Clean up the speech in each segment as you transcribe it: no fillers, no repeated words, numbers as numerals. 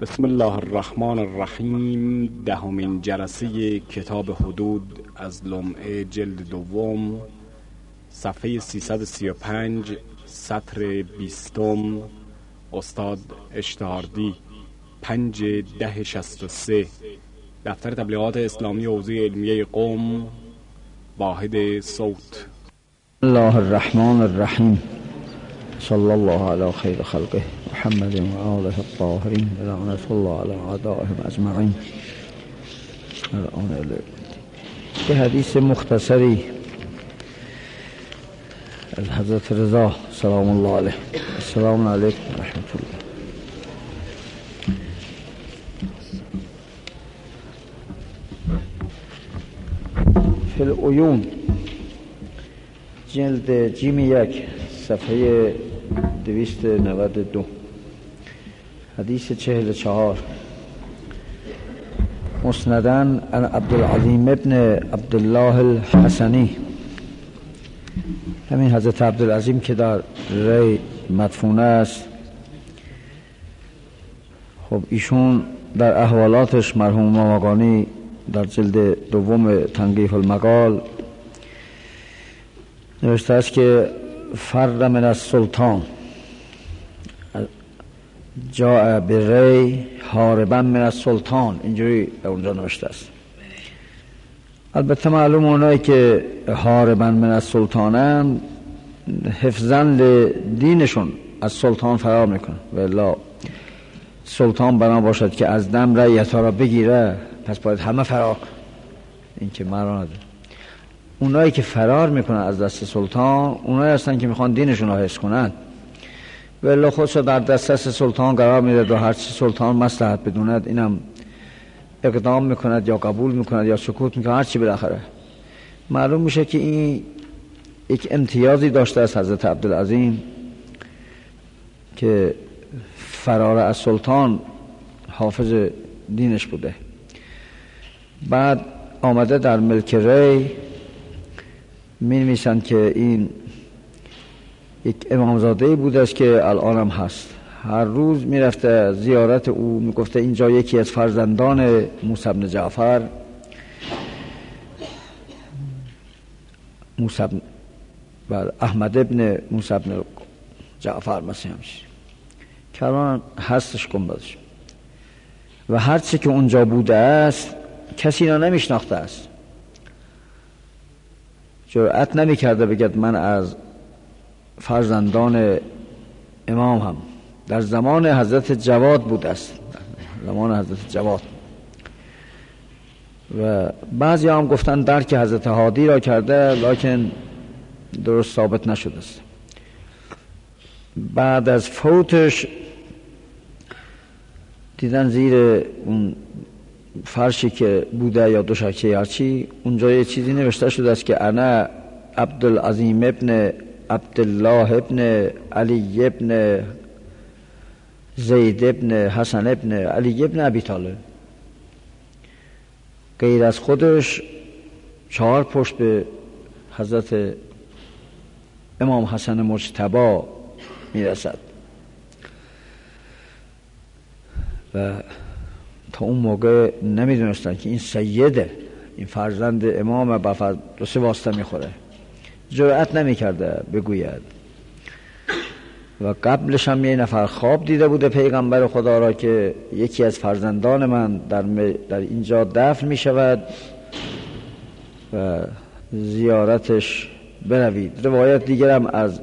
بسم الله الرحمن الرحیم. دهمین جلسه کتاب حدود از لمعه جلد دوم، صفحه 335، سطر 20، استاد اشتهاردی، 5/10/63، دفتر تبلیغات اسلامی حوزه علمیه قم، واحد صوت. الله الرحمن الرحیم. صلی الله علی خیر خلقه محمد و آله الطاهرین لعنت الله علی اعدائهم اجمعین. به حدیث مختصری از حضرت رضا سلام الله علیه. السلام علیکم و رحمت الله. فی العیون، جلد جیم 1، صفحه 292، حدیث 44. مسندن عن عبدالعظیم ابن عبدالله الحسنی. همین حضرت عبدالعظیم که در ری مدفون است، خب ایشون در احوالاتش مرحوم ماماقانی در جلد دوم تنقیح المقال نوشته است که فر من السلطان جاء بری هاربا من السلطان، اینجوری اونجا نوشته است. البته معلوم اونایی که هاربا من السلطانن حفظاً لدینشون از سلطان فرار میکنن، والا سلطان بنا باشد که از دم رعیت‌ها را بگیره، پس باید همه فرار کنن. این که معنا نداره. اونایی که فرار میکنن از دست سلطان، اونایی هستن که میخوان دینشون رو حفظ کنن، ولی خودشو در دسترس سلطان قرار میده و هرچی سلطان مصلحت بدوند اینم اقدام میکند یا قبول میکند یا سکوت میکند، هرچی بالاخره. معلوم میشه که این یک امتیازی داشته از حضرت عبدالعظیم که فرار از سلطان حافظ دینش بوده. بعد آمده در ملک ری می‌نویسند که این یک امامزاده‌ای بوده است که الان هم هست. هر روز میرفته زیارت او، میگفته اینجا یکی از فرزندان موسی بن جعفر، احمد ابن موسی بن جعفر مثلا که الان هستش گنبدش، و هر چی که اونجا بوده است کسی را نمیشناخته است، جرأت نمی‌کرده بگد من از فرزندان امام هم. در زمان حضرت جواد بود است، زمان حضرت جواد. و بعضی هم گفتن درک حضرت هادی را کرده، لکن درست ثابت نشده است. بعد از فوتش دیدن زیر اون فرشی که بوده یا دوشکه هرچی، اونجا یه چیزی نوشته شده است که انا عبدالعظیم ابن عبدالله ابن علی ابن زید ابن حسن ابن علی ابن ابی طالب. غیر از خودش 4 پشت به حضرت امام حسن مجتبی میرسد و تا اون موقع نمیدونستن که این سیده، این فرزند امام با 2 واسطه میخوره، جرأت نمیکرده بگوید. و قبلش هم یه نفر خواب دیده بوده پیغمبر خدا را که یکی از فرزندان من در اینجا دفن میشود و زیارتش بروید. روایت دیگرم از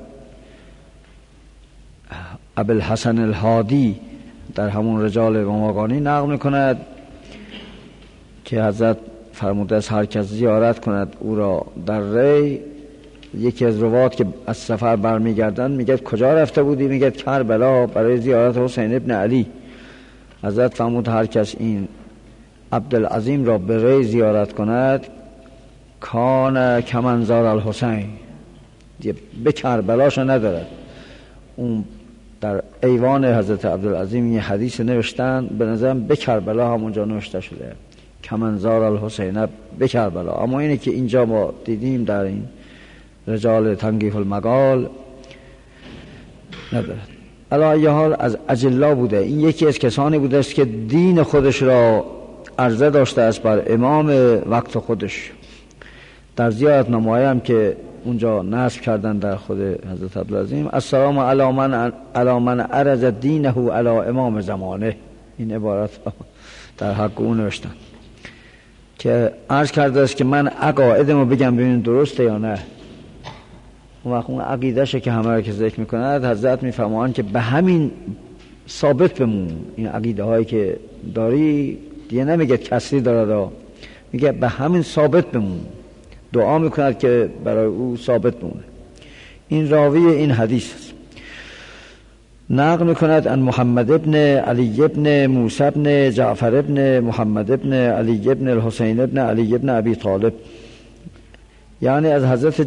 ابوالحسن الهادی در همون رجال ماماقانی نقل میکند که حضرت فرموده است هر کس زیارت کند او را در ری. یکی از روات که از سفر برمیگردن میگه کجا رفته بودی؟ میگه کربلا برای زیارت حسین ابن علی. حضرت فرمود هر کس این عبدالعظیم را به ری زیارت کند کان کمنظار الحسین، به کربلاش ندارد. اون در ایوان حضرت عبدالعظیم یه حدیث نوشتن، به نظرم به کربلا همونجا نوشته شده کمنظار الحسین به کربلا، اما اینه که اینجا ما دیدیم در این رجال تنقیح المقال ندارد. علی حال از اجلا بوده. این یکی از کسانی بوده است که دین خودش را عرضه داشته است بر امام وقت خودش. در زیارتنامه‌ای هم که اونجا نصب کردن در خود حضرت عبدالعظیم، السلام علی من عرض دینه علی امام زمانه، این عبارت در حق اون نوشتن که عرض کرده است که من عقایدمو بگم ببینیم درسته یا نه. اون وقت اون عقیدهشه که همه را که ذکر میکند حضرت میفرمایند که به همین ثابت بمون. این عقیده هایی که داری دیگه نمیگه کسری داره، میگه به همین ثابت بمون. دعا میکند که برای او ثابت بمونه. این راوی این حدیث است. نقل میکند ان محمد ابن علی ابن موسی ابن جعفر ابن محمد ابن علی ابن الحسین ابن علی ابن ابی طالب، یعنی از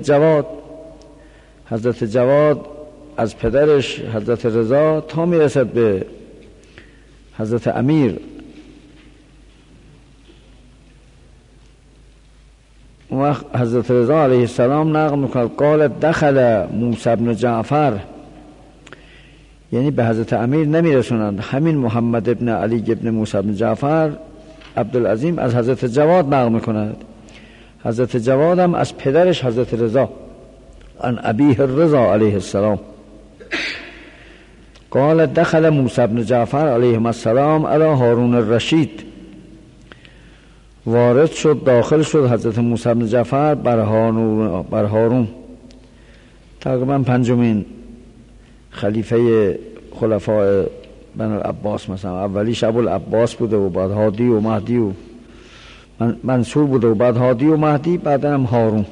حضرت جواد از پدرش حضرت رضا تا میرسد به حضرت امیر. اون وقت حضرت رضا علیه السلام نقل میکند قال دخل موسی ابن جعفر، یعنی به حضرت امیر نمیرسونند. همین محمد ابن علی ابن موسی ابن جعفر عبدالعظیم از حضرت جواد نقل میکند. حضرت جواد هم از پدرش حضرت رضا عن ابیه الرضا علیه السلام قال دخل موسی ابن جعفر علیه السلام علی هارون الرشید، وارد شد داخل شد حضرت موسی ابن جعفر بر هارون، تقریبا پنجمین خلیفه خلفای بن العباس. مثلا اولیش ابوالعباس بوده و بعد هادی و مهدی و منصور بوده و بعد هادی و مهدی، بعد هم هارون.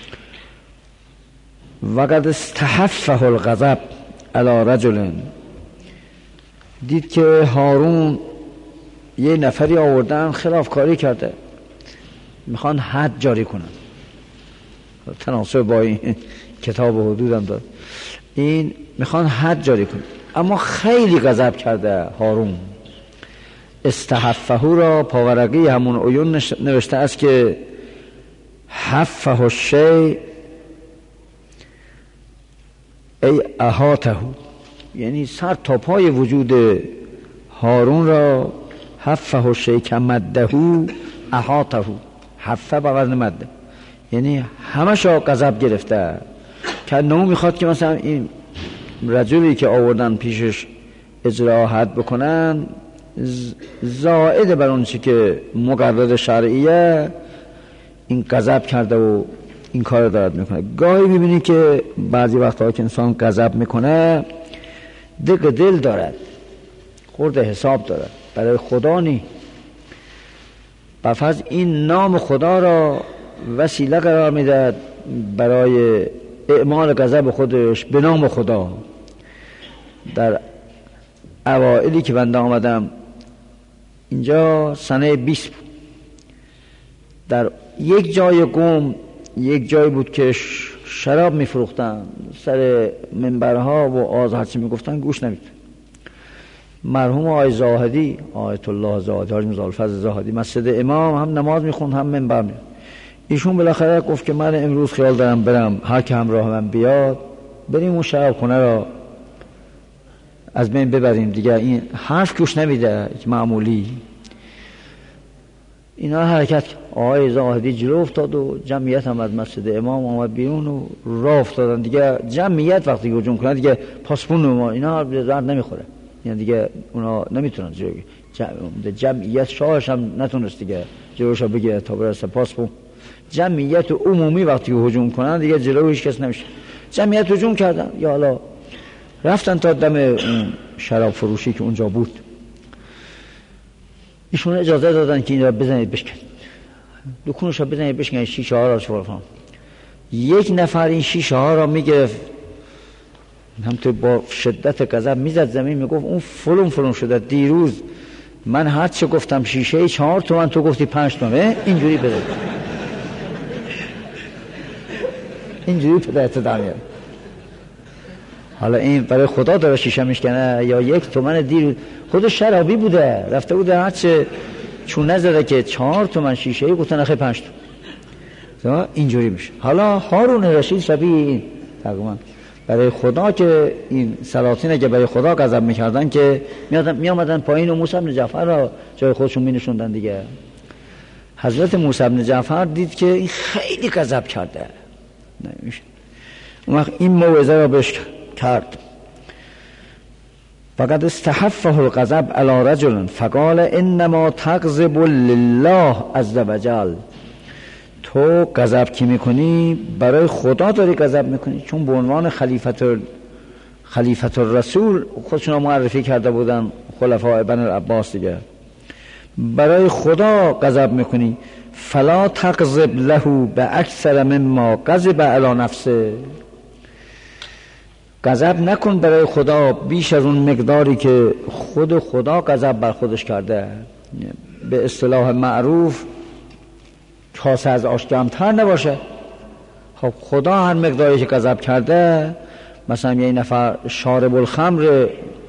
وقد استحفه الغضب علی رجل، دید که هارون یه نفری آوردن خلافکاری کرده، میخوان حد جاری کنن، تناسب با این کتاب حدود هم داد، این میخوان حد جاری کنن. اما خیلی غضب کرده هارون. استحفه را پاورقی همون عیون نوشته است که حفه الشیء ای احاطه، یعنی سر تا پای وجود هارون را حفه الشیء کمده احاطه، حفه بغض مده، یعنی همشا غضب گرفته که نمو میخواد که مثلا این رجلی که آوردن پیشش اجرا حد بکنن زائد بر اون چی که مقرر شرعیه، این غضب کرده و این کار دارد میکنه. گاهی میبینی که بعضی وقتها که انسان غضب میکنه دق دل دارد، خورده حساب دارد، برای خدا نی، بفرض این نام خدا را وسیله قرار میدهد برای اعمال غضب خودش به نام خدا. در اوائلی که بنده آمدم اینجا سنه 20 بود، در یک جای قوم یک جای بود که شراب میفروختن، سر منبرها و آز هرچی میگفتن گوش نمیدن. مرحوم آقای زاهدی، آیت الله زاهدی، حاج مزالفضل زاهدی، مسجد امام هم نماز میخوند هم منبر میاد. ایشون بالاخره گفت که من امروز خیال دارم برم، هر که همراه من بیاد بریم اون شراب خونه را از بین ببریم دیگه. این حرف گوش نمیده معمولی. اینا حرکت. آقای زاهدی جلو افتاد و جمعیت هم از مسجد امام آمد بیرون و راه افتادن دیگه. جمعیت وقتی هجوم کنه دیگه پاسپون ما اینا رد نمیخوره، یعنی دیگه اونا نمیتونن جلوی جمعیت. شاهش هم نتونست دیگه جلوش بگیره تا برسه پاسپون. جمعیت عمومی وقتی هجوم کنن دیگه جلوی هیچ کس نمیشه. جمعیت هجوم کردن، یا حالا رفتن تا دم اون شراب فروشی که اونجا بود. ایشون اجازه دادن که این را بزنید بشکنید، دکونش را بزنید بشکنید، شیشه ها را شفرفان. یک نفر این شیشه ها را میگرفت، همطور با شدت غضب میزد زمین، میگفت اون فلون شده، دیروز من هر چه گفتم شیشه 4 تومن، تو گفتی 5 تومن، اینجوری بده. اینجوری پدرت دانیل. حالا این برای خدا داره شیشه میشکنه یا 1 تومن دیروز خودش شرابی بوده، رفته بوده هر چه چون نزده که 4 تومن شیشه گفتن آخه 5 تومن. اینجوری میشه. حالا هارون رشید شبیه این تقریبا برای خدا که این سلاطین که برای خدا غضب میکردن که می آمدن پایین و موسی بن جعفر را جای خودشون می نشوندن دیگه. حضرت موسی بن جعفر دید که این خیلی غضب کرده، نمیشه. اون وقت این موعظه را بهش کرد: فقد استحفه الغضب علی رجل فقال انما تغضب لله عز وجل. تو غضب کی میکنی؟ برای خدا داری غضب میکنی، چون به عنوان خلیفت الرسول خودشون معرفی کرده بودن خلفاء بنی العباس دیگه. برای خدا غضب میکنی. فلا تغضب له باکثر مما غضب علی نفسه. غضب نکن برای خدا بیش از اون مقداری که خود خدا غضب بر خودش کرده. به اصطلاح معروف کاسه از آش کمتر نباشه. خب خدا هر مقداری که غضب کرده، مثلا یه نفر شارب الخمر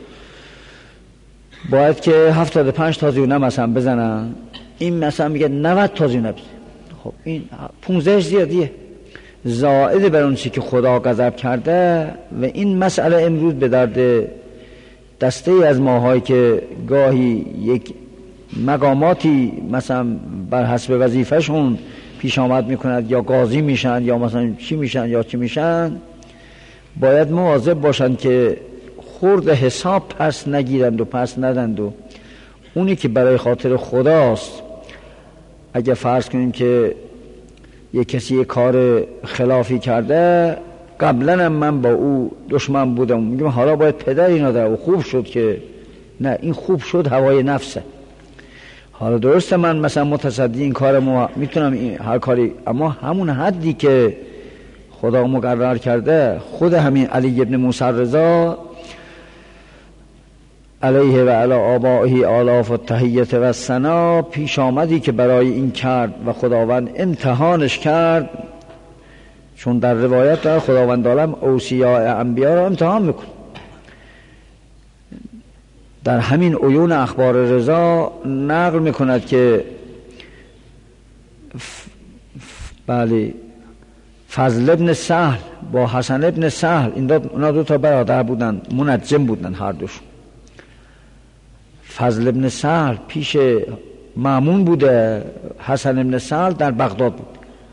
باید که 75 تا زیونه مثلا بزنن، این مثلا میگه 90 تا زیونه بزن. خب این 15 زیادیه، زائد بر اون چی که خدا غضب کرده. و این مسئله امروز به درد دسته از ماهایی که گاهی یک مقاماتی مثلا بر حسب وظیفهشون پیش آمد میکند، یا قاضی میشن یا مثلا چی میشن یا چی میشن، باید مواظب باشند که خورد حساب پس نگیرند و پس ندند. و اونی که برای خاطر خداست، اگه فرض کنیم که یک کسی یک کار خلافی کرده، قبلا هم من با او دشمن بودم، میگم حالا باید پدر اینا داره و خوب شد که نه، این خوب شد هوای نفسه. حالا درسته من مثلا متصدی این کار میتونم این هر کاری، اما همون حدی که خدا مقرر کرده، خود همین علی ابن موسی رضا علیه و علی آبائه آلاف التحیت و ثنا پیش آمدی که برای این کرد و خداوند امتحانش کرد. چون در روایت داره خداوند عالم اوصیاء انبیا را امتحان میکنه. در همین عیون اخبار رضا نقل میکند که بله فضل ابن سهل با حسن ابن سهل، اینا دو تا برادر بودن، منجم بودن هر دوشون. فضل ابن سهل پیش مأمون بوده، حسن ابن سهل در بغداد بود.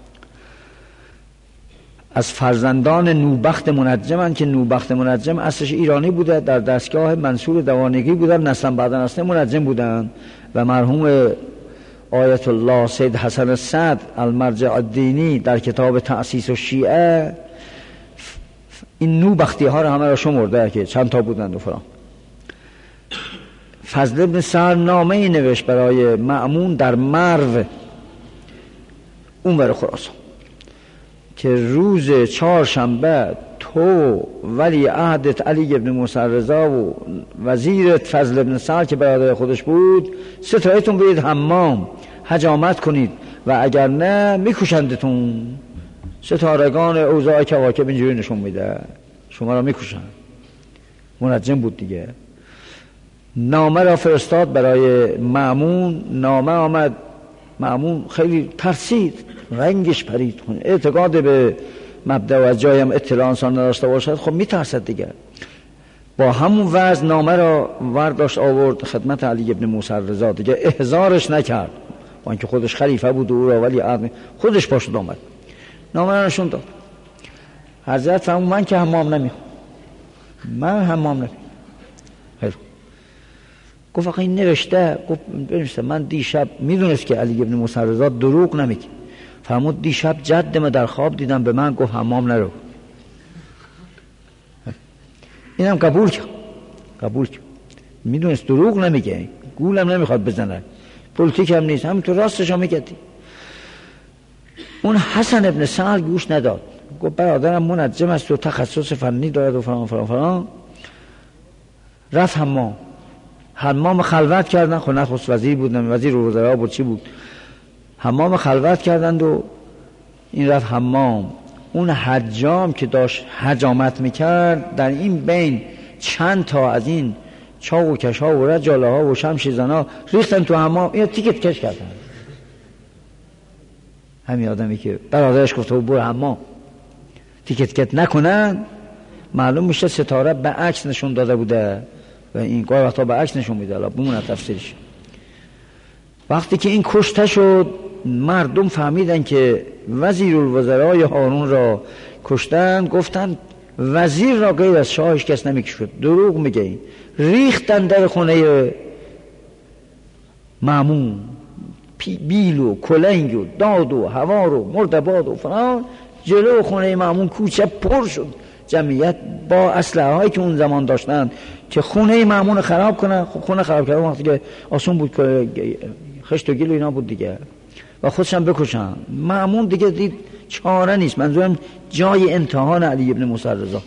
از فرزندان نوبخت منجمن که نوبخت منجم اصلش ایرانی بوده، در دستگاه منصور دوانگی بودن، نسلن بعد نسل منجم بودن. و مرحوم آیت الله سید حسن السعد المرجع الدینی در کتاب تأسیس الشیعه این نوبختی ها رو همه را شمرده که چند تا بودند و فرام. فضل ابن سهل نامه ای نوشت برای مأمون در مرو اونور خراسان که روز چهارشنبه تو ولی عهدت علی ابن موسی رضا و وزیرت فضل ابن سهل که برادر خودش بود، ستایتون برید حمام حجامت کنید و اگر نه میکشندتون. ستارگان اوضاع کواکب اینجوری نشون میده شما را میکشن. منجم بود دیگه. نامه را فرستاد برای مأمون. نامه آمد، مأمون خیلی ترسید، رنگش پرید. اعتقاد به مبدأ و از جای هم اطلاع انسان نداشته باشد خب میترسد دیگه. با همون وضع نامه را ورداشت آورد خدمت علی ابن موسی رضا دیگه. احضارش نکرد با اینکه خودش خلیفه بود و او را ولی عهد، خودش پاشد آمد نامه را نشون داد. حضرت فرمود من که حمام نمیخوام، من حمام نمیخوام. گفت آقا این نوشته، گفت بنویسه. من دیشب میدونست که علی ابن موسی رضا دروغ نمیگه. فرمود دیشب جدم در خواب دیدم به من گفت حمام نرو. اینم قبول کرد. میدونست دروغ نمیگه، گولم نمیخواد بزنه، پلیتیک هم نیست، همینطور راستش هم میگه. اون حسن ابن سهل گوش نداد، گفت برادرم منجم است و تخصص فنی دارد و فلان فلان فلان. رفت حمام خلوت کردن. خب نخست وزیر بود، وزیر وزرا بود، چی بود، حمام خلوت کردند و این رفت حمام. اون حجام که داشت حجامت میکرد در این بین چند تا از این چاق و کش ها و رجاله ها و شمشیر زنا ریختن تو حمام. این تیکت کش کردن. همین آدمی که برادرش گفته بود برو حمام تیکت کت نکنن معلوم میشه ستاره به عکس نشون داده بوده و این گاهی وقتا به عکس نشون میده. حالا بمونه تفسیرش. وقتی که این کشته شد مردم فهمیدن که وزیر الوزرای هارون را کشتن، گفتن وزیر را غیر از شاه هیچ کس نمیکشد. دروغ میگه این. ریختن در خونه مأمون، بیل و کلنگ و داد و هوار و مردباد و فلان. جلو خونه مأمون کوچه پر شد جمعیت با اسلحه هایی که اون زمان داشتن که خونه مأمون خراب کنن. خونه خراب کردن وقتی که آسون بود که خشت و گل و اینا بود دیگه و خودشم بکشن. مأمون دیگه دید چاره نیست. منظورم جای امتحان علی ابن موسی رضا.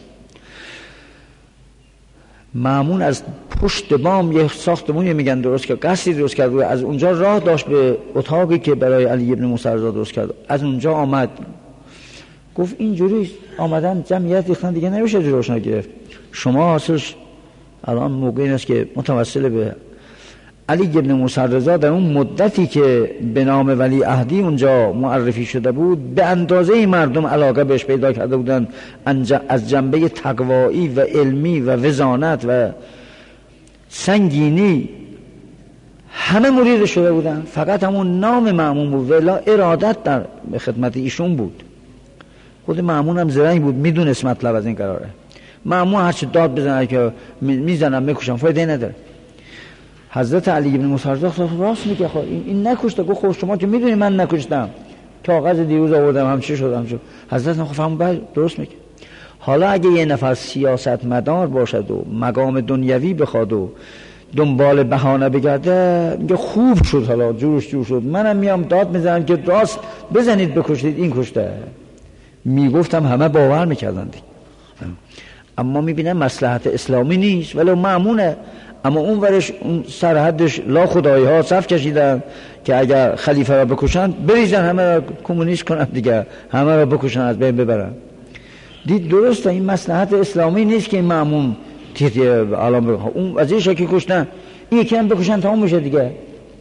مأمون از پشت بام یه ساختمونی میگن درست که قصری درست کرد و از اونجا راه داشت به اتاقی که برای علی ابن موسی رضا درست کرد. از اونجا آمد گفت اینجوری آمدن جمعیت ریختن دیگه نمیشه جلوشون گرفت. شما حاصلش الان موقع این است که متوسل به علی ابن موسی رضا در اون مدتی که به نام ولی عهدی اونجا معرفی شده بود به اندازه مردم علاقه بهش پیدا کرده بودن از جنبه تقوایی و علمی و وزانت و سنگینی همه مرید شده بودن. فقط همون نام مأمون بود ولی ارادت در خدمت ایشون بود. خود مأمون هم زرنگ بود، میدونست مطلب از این قراره. مأمون هرچی داد بزنه که میزنم میکشم فایده نداره. حضرت علی ابن موسی رضا راست میگه خب این نکشته. گفت خب شما که میدونی من نکشتم، کاغذ دیروز آوردم همچی شدم شد. حضرت خب فهمون درست میگه. حالا اگه یه نفر سیاست مدار باشد و مقام دنیوی بخواد و دنبال بهانه بگرده میگه خوب شد، حالا جورش جور شد، منم میام داد میزنم که راست بزنید بکشید این کشته. میگفتم همه باور میکردن دیگه. اما میبینم مصلحت اسلامی نیست ولو مأمونه. اما اون ورش اون سرحدش لا خدایی ها صف کشیدن که اگر خلیفه را بکشن بریزن همه را کمونیست کنن دیگه، همه را بکشن از بین ببرن. دید درسته این مصلحت اسلامی نیست که این مأمون تیتی علام بگه اون از این شکل کشتن این یکی هم بکشن تمام میشه دیگه.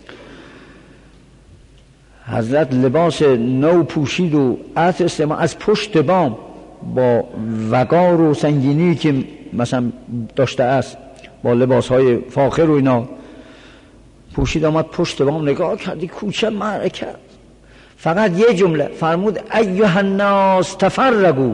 حضرت لباس نو پوشید و عطر استعمال از پشت بام با وقار و سنگینی که مثلا داشته است با لباس های فاخر و اینا پوشید آمد پشت بام نگاه کردی کوچه معرکه. فقط یه جمله فرمود ایها الناس تفرقوا.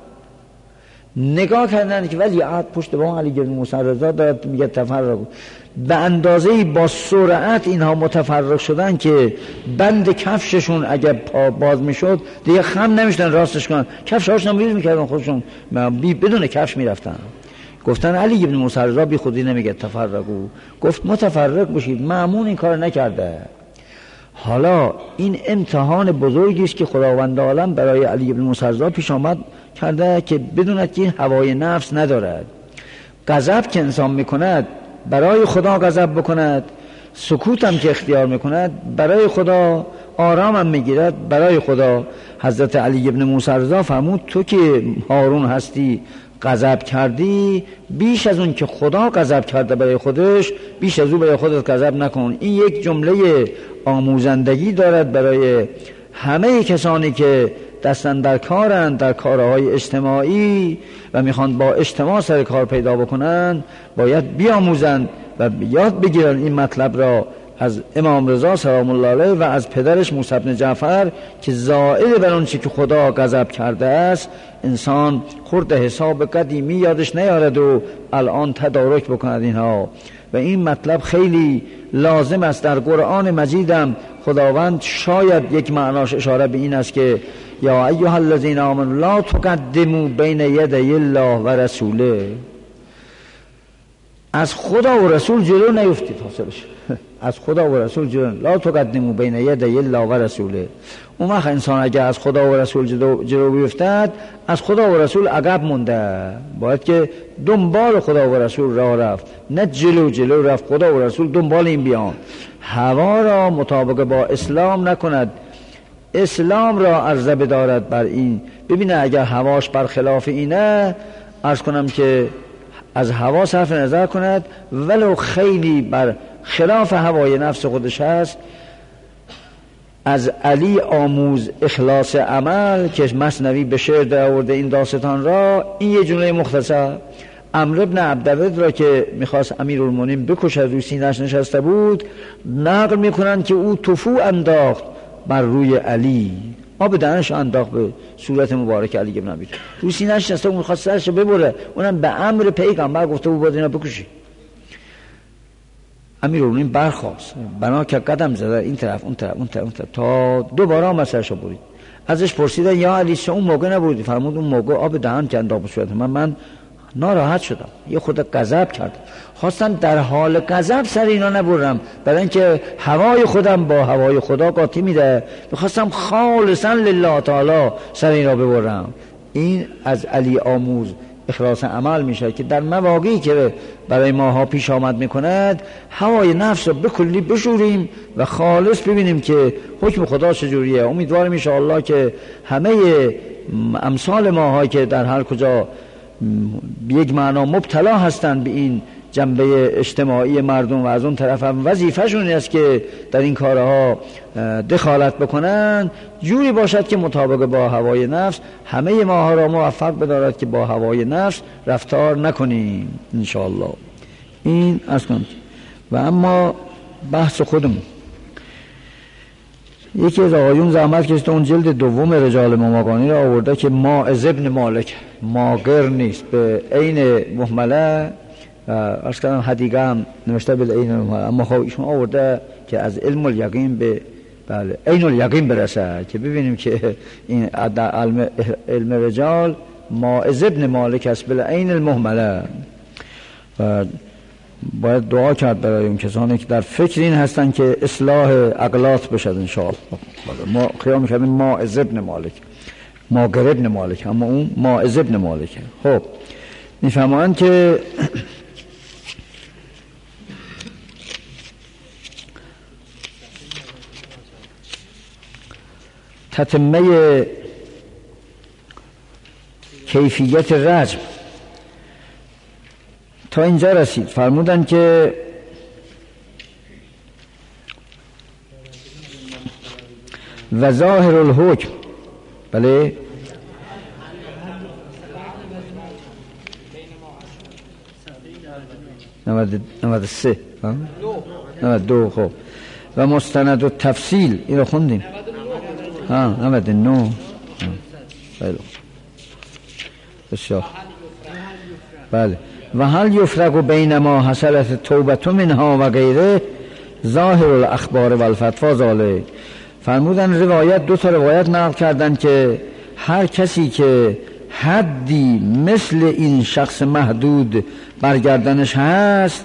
نگاه کردن که ولی عهد پشت بام علی ابن موسی رضا داد میگه تفرقوا. به اندازه با سرعت اینها متفرق شدن که بند کفششون اگه پا باز میشد دیگه خم نمیشدن راستش کنن، کفشاشون ویل میکردن خودشون بدون کفش میرفتن. گفتن علی ابن موسی رضا بی خودی نمیگه تفرقوا، گفت متفرق بشید. مأمون این کار نکرده. حالا این امتحان بزرگی است که خداوند عالم برای علی ابن موسی رضا پیش آمد کرده که بدوند که این هوای نفس ندارد. غضب که انسان میکند برای خدا غضب بکند، سکوت هم که اختیار میکند برای خدا، آرام هم میگیرد برای خدا. حضرت علی ابن موسی رضا فرمود تو که هارون هستی غضب کردی بیش از اون که خدا غضب کرده برای خودش بیش از اون برای خودت غضب نکن. این یک جمله آموزندگی دارد برای همه کسانی که دستن در کارند در کارهای اجتماعی و میخوان با اجتماع سر کار پیدا بکنن باید بیاموزند و یاد بگیرن این مطلب را از امام رضا سلام الله علیه و از پدرش موسی بن جعفر که زائد بر اون چی که خدا غضب کرده است انسان خورد حساب قدیمی یادش نیارد و الان تدارک بکند اینها. و این مطلب خیلی لازم است. در قرآن مجیدم خداوند شاید یک معناش اشاره به این است که یا ایها الذین آمنوا لا تقدموا بین یدی الله و رسوله. از خدا و رسول جلو نیفتید. حاصلش از خدا و رسول جلو لا تقدموا بین یدی الله و رسوله. اون وقت انسان اگر از خدا و رسول جلو بیفتد از خدا و رسول عقب مونده. باید که دنبال خدا و رسول راه رفت، نه جلو رفت. خدا و رسول دنبال این بیان. هوا را مطابق با اسلام نکند، اسلام را عرضه بدارد بر این. ببینه اگر هواش برخلاف اینه عرض کنم که از هوا صرف نظر کند ولو خیلی بر خلاف هوای نفس خودش هست از علی آموز اخلاص عمل که مثنوی به شعر در آورده این داستان را. این یه جمله مختصر. عمرو بن عبدود را که میخواست امیرالمومنین بکشد روی سینه‌اش نشسته بود، نقل میکنن که او تفو انداخت بر روی علی، آب دهنش انداخت به صورت مبارک علی ابن ابی طالب. روی سینه‌اش نشسته بود میخواست سرش ببره، اونم به امر پیغمبر گفته بود باید اینا بکشی. امیرالمومنین برخاست، بنا که قدم زده این طرف اون طرف تا دوباره آمد سرش برید. ازش پرسیدن یا علی چه اون موقع نبودی؟ فرمود اون موقع آب دهن که انداخت به صورت من ناراحت شدم، یه خود غضب کردم، خواستم در حال غضب سر اینا نبرم، برای اینکه هوای خودم با هوای خدا قاطی میده، میخواستم خالصا لله تعالی سر اینا ببرم. این از علی آموز اخلاص عمل میشه که در مواقعی که برای ماها پیش آمد میکند هوای نفس رو بکلی بشوریم و خالص ببینیم که حکم خدا چجوریه. امیدوارم ان شاء الله که همه امثال ماها که در هر کجا به یک معنا مبتلا هستند به این جنبه اجتماعی مردم و از اون طرف هم وظیفه‌شون است که در این کارها دخالت بکنن، جوری باشد که مطابق با هوای نفس همه ماها را موفق بدارد که با هوای نفس رفتار نکنیم ان شاء الله. این از کنم. و اما بحث خودم، یکی از آقایون زحمت کشید اون جلد دوم رجال مماقانی را آورده که ماعز ابن مالک ماقر نیست، به عین مهمله ارز کردم حدیقه هم نوشته به عین مهمله، اما خب ایشون آورده که از علم الیقین به بله عین الیقین برسه که ببینیم که این در علم رجال ماعز ابن مالک است به عین المهمله. و باید دعا کرد برای اون کسانی که در فکر این هستن که اصلاح عقلات بشد ان شاء الله. ما خیال می‌کردیم ماعز ابن مالک ماقر ابن مالک، اما اون ماعز ابن مالک. خب میفهمند که تتمه کیفیت رجم تا اینجا رسید. فرمودن که و ظاهر الحکم، بله 93 92 خب و مستند و تفصیل این رو خوندیم 99 بله بسیار بله. و هل یفرق بین ما حصلت توبت منها و غیره ظاهر الاخبار و الفتوا ذالک. فرمودن روایت دو تا روایت نقل کردن که هر کسی که حدی مثل این شخص محدود برگردنش هست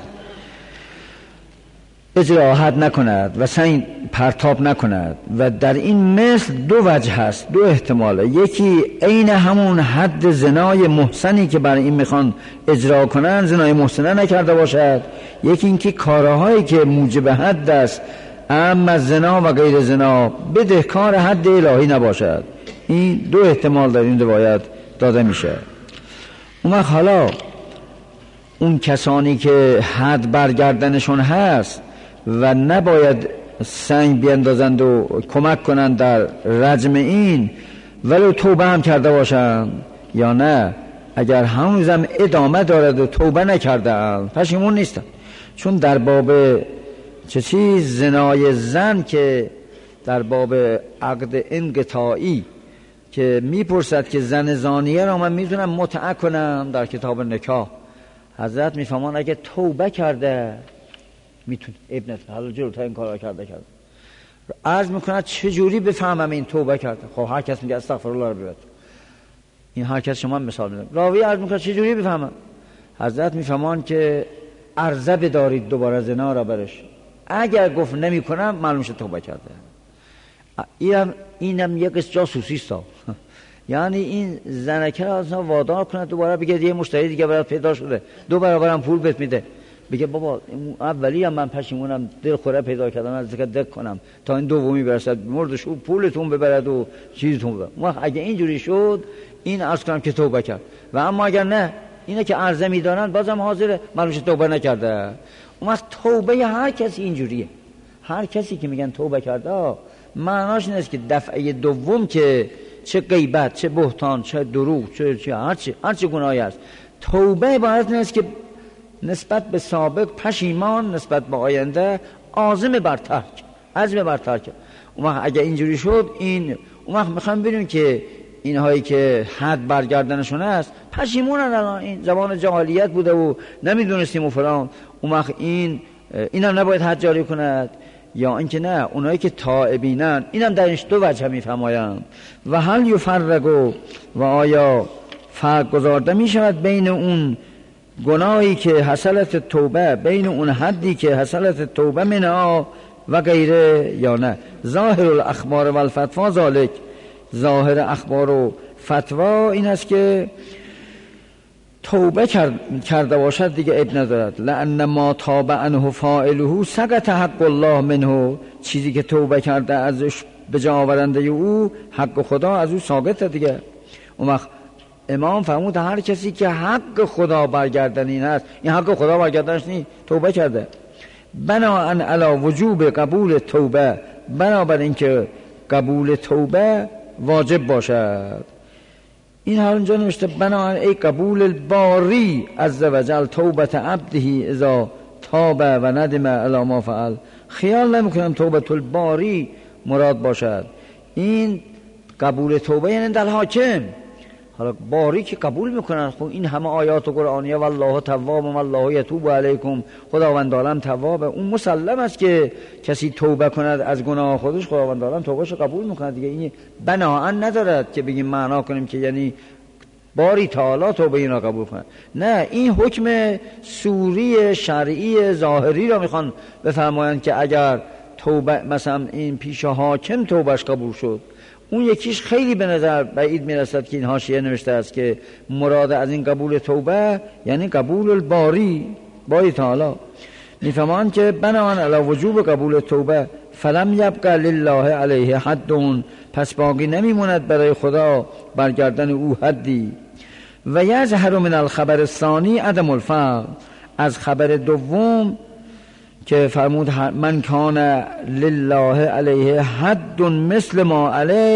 اجراحت نکند و سنگ پرتاب نکند. و در این مثل دو وجه هست، دو احتماله. یکی عین همون حد زنای محسنی که برای این میخوان اجرا کنن زنای محسنه نکرده باشد، یکی اینکه کارهایی که موجب حد است اما زنا و غیر زنا بدهکار حد الهی نباشد. این دو احتمال در این روایت داده میشه. اما حالا اون کسانی که حد برگردنشون هست و نباید سنگ بیندازند و کمک کنند در رجم این، ولو توبه هم کرده باشند یا نه، اگر هنوزم ادامه دارد و توبه نکردند پشیمون نیستند. چون در باب چه چیز زنای زن که در باب عقد انقطاعی که میپرسد که زن زانیه را من میتونم متعه کنم در کتاب نکاح، حضرت میفهمان اگه توبه کرده میتونه ابنت حالا جلوتر این کار را کرده عرض میکند چه جوری بفهمم این توبه کرده؟ خب هر کس میگه استغفرالله رو بیاد، این هر کس شما مثال میزنم. راوی عرض میکند چه جوری بفهمم؟ حضرت میفهمان که عرضه بدارید دوباره زنا را برش، اگر گفت نمیکنم معلوم شد توبه کرده. اینم یک جاسوسی است یعنی این زنکه را اصلا وادار کنه دوباره بگه یه مشتری دیگه برات پیدا شده 2 برابرم پول بهت میده، بگه بابا اولی هم من پشیمونم دل خوره پیدا کردم از اینکه دق کنم تا این دومی برسد مردش او پولتون ببرد و چیزتون ببرد. ما اگه اینجوری شد این عرض کنم که توبه کرد. و اما اگر نه اینه که عرضه میدارن بازم حاضره معلوم شد توبه نکرده. اون وقت توبه هر کسی اینجوریه، هر کسی که میگن توبه کرده معناش نیست که دفعه دوم که چه غیبت، چه بهتان، چه دروغ، چه هرچی گناهی است، توبه عبارت نیست که نسبت به سابق پشیمان، نسبت به آینده عزم بر ترک. اون وقت اگه اینجوری شد، اون وقت میخوام ببینیم که اینهایی که حد برگردنشون است پشیمونن، الان این زمان جاهلیت بوده و نمیدونستیم و فلان، اون وقت اینم نباید حد جاری کند، یا اینکه نه اونایی که تائبینن اینم درش دو وجه میفرمایند. و هل یفرق، و آیا فرق گذارده میشود بین اون گناهی که حصلت توبه، بین اون حدی که حصلت توبه منها و غیره یا نه؟ ظاهر الاخبار و الفتوا ذالک، ظاهر اخبار و فتوا این است که توبه کرده باشد دیگه عیب ندارد. لأن ما تاب عنه فاعله سقط حق الله منه، چیزی که توبه کرده ازش به جا آورنده او، حق خدا از او ثابته دیگه. اون وقت امام فرمود هر کسی که حق خدا برگردنی است، این حق خدا برگردنش نیست، توبه کرده. بناءً علی وجوب قبول توبه، بنابر اینکه قبول توبه واجب باشد. این حال اینجا نوشته بناءً ای قبول الباری عز وجل توبت عبده اذا تاب و ندم علی ما فعل. خیال نمیکنم توبت الباری مراد باشد. این قبول توبه یعنی در حاکم، حالا باری که قبول میکنن. خب این همه آیات قرآنیه والله تواب و والله یتوب علیکم، خداوند عالم توابه، اون مسلم است که کسی توبه کند از گناه خودش خداوند عالم توبهش قبول میکنه دیگه. این بناءً ندارد که بگیم معنا کنیم که یعنی باری تعالی توبه اینا قبول کنه، نه، این حکم سوری شرعی ظاهری را میخوان بفرمایند که اگر توبه مثلا این پیش حاکم توبهش قبول شد، اون یکیش خیلی به نظر بعید میرسد که این حاشیه نوشته است که مراد از این قبول توبه یعنی قبول الباری تعالی. میفهمند که بناهن علی وجوب قبول توبه فلم یبقى لله علیه حد، پس باقی نمیموند برای خدا برگردن او حدی. و یظهر من الخبر الثانی عدم الفرق، از خبر دوم که فرمود من کان لله علیه حد مثل ما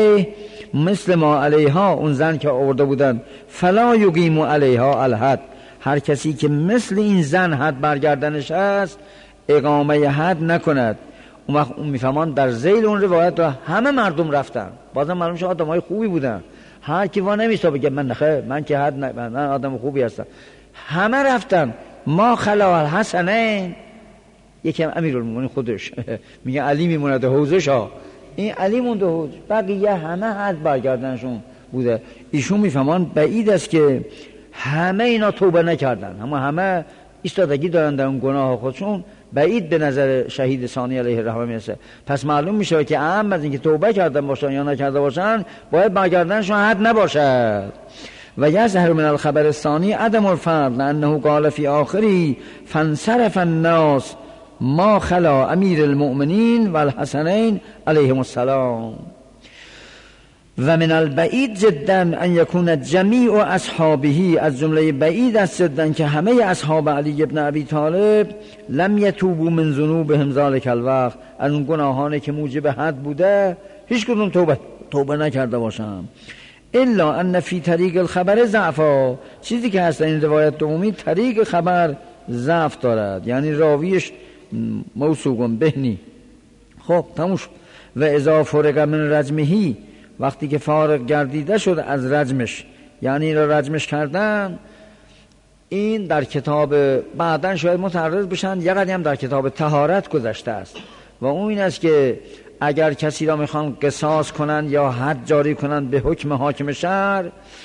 علیها، اون زن که آورده بودن، فلا یقیم علیها الحد، هر کسی که مثل این زن حد برگردنش است اقامه حد نکند. اون وقت اون میفهمان در ذیل اون روایت همه مردم رفتن، بازم معلوم شد آدمای خوبی بودن، هر کی وا نمیستا بگه من نخیر من که حد من آدم خوبی هستم، همه رفتن. ما خلا الحسنین، یکم امیرالمومنین خودش میگه علی میموند حوزش ها، این علی مونده حوز، بقیه همه حد برگردنشون بوده. ایشون میفهمان بعید است که همه اینا توبه نکردن، همه ایستادگی دارن در اون گناه خودشون، بعید به نظر شهید ثانی علیه الرحمه میرسه. پس معلوم میشه که اهم از اینکه توبه کردن باشن یا نکرده باشن باید برگردنشون حد نباشد. و یظهر من الخبر الثانی عدم الفرق لانه قال فی آخری فانصرف الناس ما خلا امیر المؤمنین و الحسنین علیهم السلام. و من البعید جدا ان یکون جمیع اصحابه، از جمله بعید است جدا که همه اصحاب علی ابن ابی طالب لم یتوبوا من ذنوبهم ذلک الوقت، از اون گناهانی که موجب حد بوده هیچ کدوم توبه نکرده باشند. الا ان فی طریق الخبر ضعفا، چیزی که هست این روایت دومی طریق خبر ضعف دارد، یعنی راویش موثوق بهنی. خب تموم شد. و اذا فرغ من رجمه، وقتی که فارغ گردیده شد از رجمش، یعنی این را رجمش کردن، این در کتاب بعدن شاید متعرض بشن، یه قدیم در کتاب طهارت گذشته است و اون این است که اگر کسی را میخوان قصاص کنن یا حد جاری کنن به حکم حاکم شهر،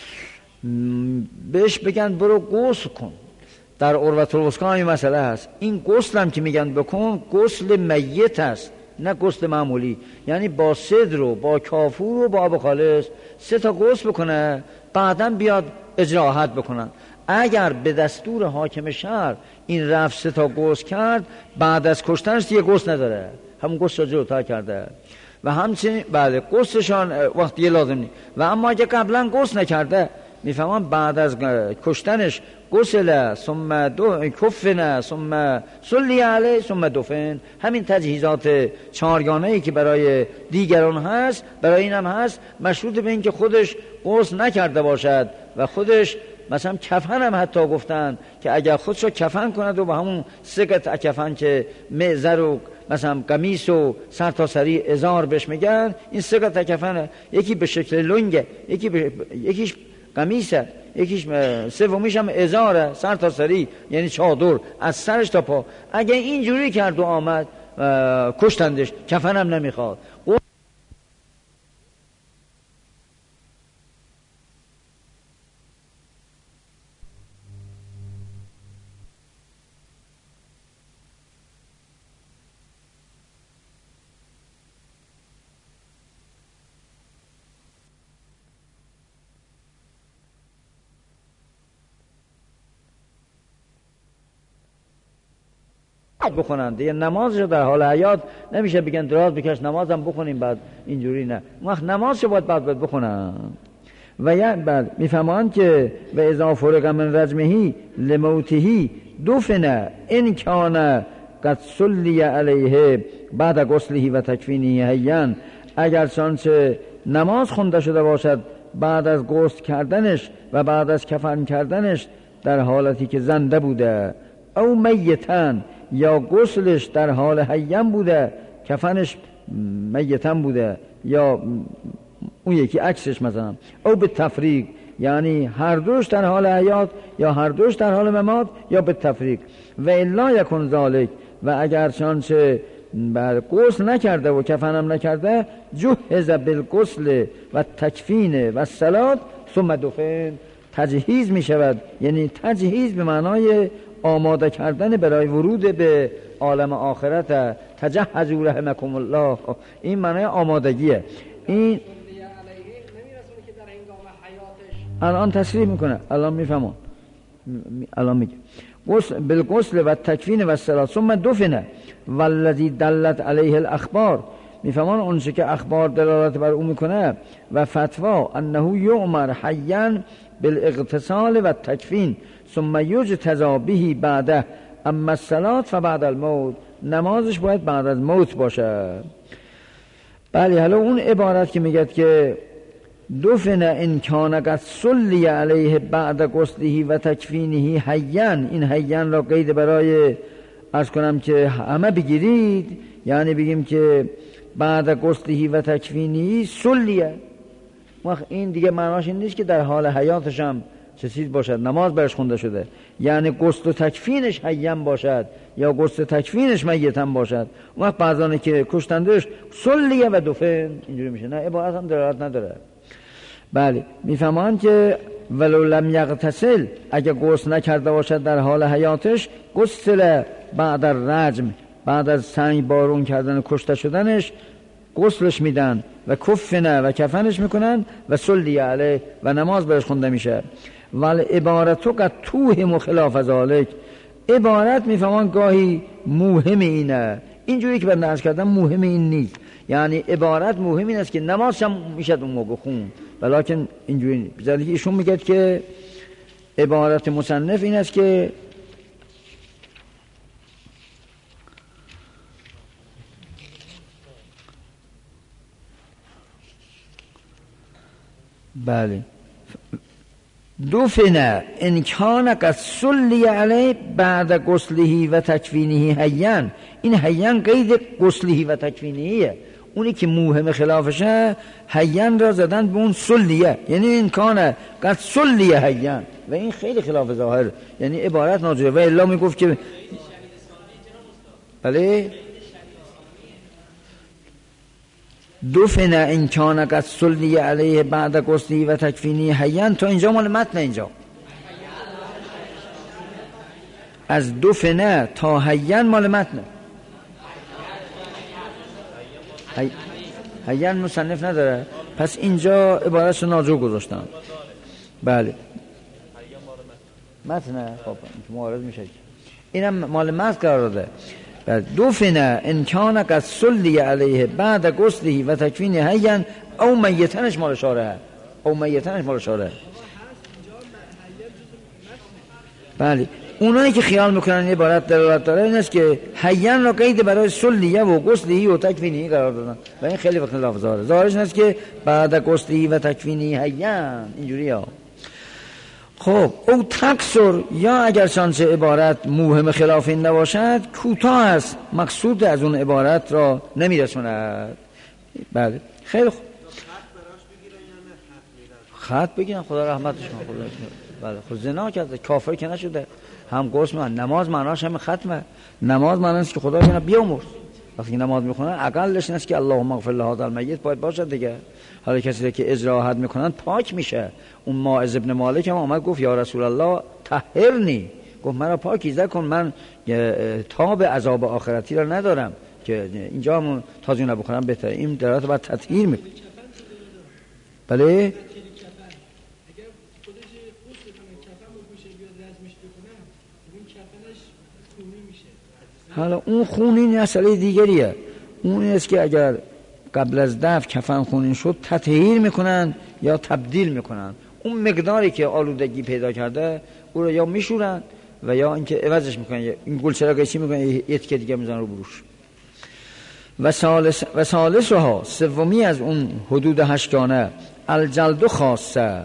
بهش بگن برو غسل کن. در عروة الوثقی این مسئله هست، این غسل هم که میگن بکن غسل میت است نه غسل معمولی، یعنی با صدر و با کافور و با آب خالص 3 تا غسل بکنه، بعداً بیاد اجرا حد بکنن. اگر به دستور حاکم شهر این رفت 3 تا غسل کرد، بعد از کشتنش دیگه غسل نداره، همون غسل را جلوتر کرده و همچنین بله غسلشان وقتی لازم نیست. و اما اگه قبلا غسل نکرده، میفهمان بعد از کشتنش غسل ثم کفن ثم صلی علیه ثم دفن. همین تجهیزات چهارگانه‌ای که برای دیگران هست برای این هم هست، مشروط به این که خودش غسل نکرده باشد و خودش مثلا کفن هم حتی گفتن که اگر خودشو کفن کند و به همون سکت کفن که معزر و مثلا قمیص و سر تا سری ازار بهش میگن، این سکت کفنه، یکی به شکل لنگه، یکیش قمیصه، یکیش سومیش هم ازاره سر تا سری، یعنی چادر از سرش تا پا. اگر اینجوری کرد و آمد کشتندش، کفن هم نمیخواد. بخونند یه نمازشو در حال حیات نمیشه بگن دراز بکش نمازم بخونیم بعد اینجوری، نه، وقت نمازشو باید بخونن. و یا بعد میفهمند که و اذا فرغ من رجمه لموته دفن ان کان قد صلی علیه بعد غسله و تکفینه حیا. اگر چنانچه نماز خونده شده باشد بعد از غسل کردنش و بعد از کفن کردنش در حالتی که زنده بوده، او میتن یا غسلش در حال حیم بوده کفنش میتن بوده، یا اون یکی عکسش مثلا، او به تفریق یعنی هر دوش در حال حیات یا هر دوش در حال ممات یا به تفریق. و الا یکن ذالک، و اگر چنانچه غسل نکرده و کفنم نکرده جهز بالغسل و تکفین و الصلاه ثم دفن، تجهیز می شود، یعنی تجهیز به معنای آماده کردن برای ورود به عالم آخرت. تجهزوا رحمکم الله، این معنای آمادگیه. این الان تصریح میکنه، الان میفهمم، الان میگه بالغسل و تکفین و الصلاه ثم دفن والذی دلت علیه الاخبار. میفهمان اونچه که اخبار دلالت بر اون میکنه و فتوا انه یؤمر حیا بالاغتسال و تکفین ثم یجتزا به بعده، اما الصلاه فبعد الموت، نمازش باید بعد از موت باشه. بله، حالا اون عبارت که میگه که دفن ان کان قد صلی علیه بعد غسله و تکفینه حیا، این حیا را قید برای عرض کنم که همه بگیرید، یعنی بگیم که بعد غسله و تکفینه صلیه. وقت این دیگه معناش این نیست که در حال حیاتش هم چه چیز باشد نماز برش خونده شده، یعنی غسل و تکفینش حیم باشد یا غسل و تکفینش میتم باشد. وقت بعضانه که کشتندش صلیه و دفن اینجوری میشه، نه عبارت هم دلالت نداره. بله، میفهمان که ولو لم یغتسل، اگه غسل نکرده باشد در حال حیاتش، غسل بعد الرجم، بعد از سنگ بارون کردن کشته شدنش غسلش میدن و کفنه و کفنش میکنن و صلی علیه و نماز برش خونده میشه. ول عبارتو قد توهم خلاف ذالک، عبارت میفهمان گاهی موهم اینه، اینجوری که بنده عرض کردم موهم این نیست، یعنی عبارت موهم این است که نماز هم میشد اون موقع خون، ولیکن اینجوری بذاری ایشون میگه که عبارت مصنف این است که بله دفن ان کان قد صلی علیه بعد غسله و تکفینه حیا، این حیا قید غسله و تکفینه، اونی که موهم خلافشه حیا را زدن به اون صلیه، یعنی این کان قد صلی حیا، و این خیلی خلاف ظاهر، یعنی عبارت ناجوره. و الا میگفت که بله دفن ان کان قد صلی علیه بعد غسله و تکفینه حیا، تا اینجا مال متن، اینجا از دفنه تا حیا مال متن، حیا مصنف نداره، پس اینجا عبارتش ناجور گذاشتم. بله متن، خب معارض میشه، اینم مال متن قرار داده. دفن ان کان قد صلی علیه بعد غسله و تکفین حیا او میتنش مال شارع، او میتنش مال شارع. بله اونایی که خیال میکنن این عبارت دلالت داره این است که حیان را قید برای سلیه و غسلی و تکفینی قرار دادن و این خیلی وقت لفظ داره. ظاهرش این است که بعد غسلی و تکفینی حیان اینجوری ها. خب او تکسر یا اگر چنانچه عبارت موهم خلاف این نباشد کوتاه است، مقصود از اون عبارت را نمیرسوند. بله خیلی خوب. خط بگیرن خدا رحمتش کنه. بله خب زنا کرده کافر که نشده، هم غسل من نماز معناش هم ختمه. نماز معناش که خدا بگه بیامرز. وقتی نماز میخونن اقلش این است که اللهم اغفر لهذا المیت باید باشه دیگه. حالا کسی که اجرا حد میکنن پاک میشه. اون ماعز ابن مالک هم اومد گفت یا رسول الله طهرنی، گفت مرا پاکیزه کن، من تاب عذاب آخرتی را ندارم که اینجا هم تازه نبخورم بهتره. این درات باید تطهیر میکنه. بله حالا اون خونین مسئله دیگریه. اون است که اگر قبل از دفن کفن خونین شد تطهیر میکنن یا تبدیل میکنن. اون مقداری که آلودگی پیدا کرده او رو یا میشورن و یا اینکه عوضش میکنن. این گلچراغ چی میکنن یه تیکه دیگه میزنن رو بروش. و ثالثها سومی از اون حدود 8 گانه الجلد خاصه،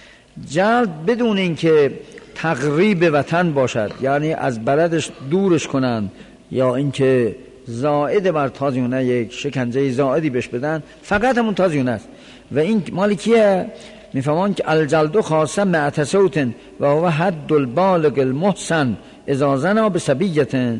جلد بدون اینکه تقریب وطن باشد، یعنی از بلدش دورش کنن یا اینکه زائد بر تازیونه یک شکنجه زائدی بهش بدن، فقط همون تازیونه است. و این مالکیه میفهمان که الجلد خاصه معتصوت و هو حد البالغ المحسن اذا زنا بسبیه،